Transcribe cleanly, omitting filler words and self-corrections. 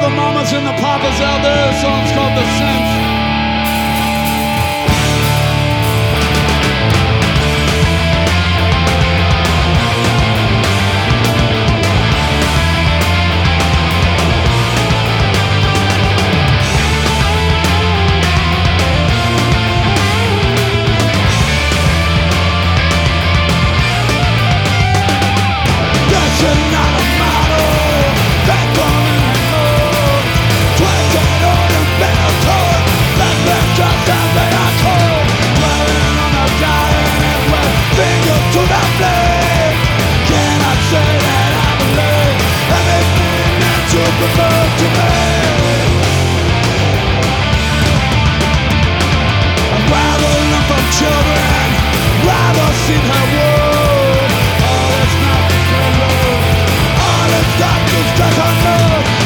the mamas and the papas out there. The song's called The Synth. See her world, all is not so low. All is dark, it's just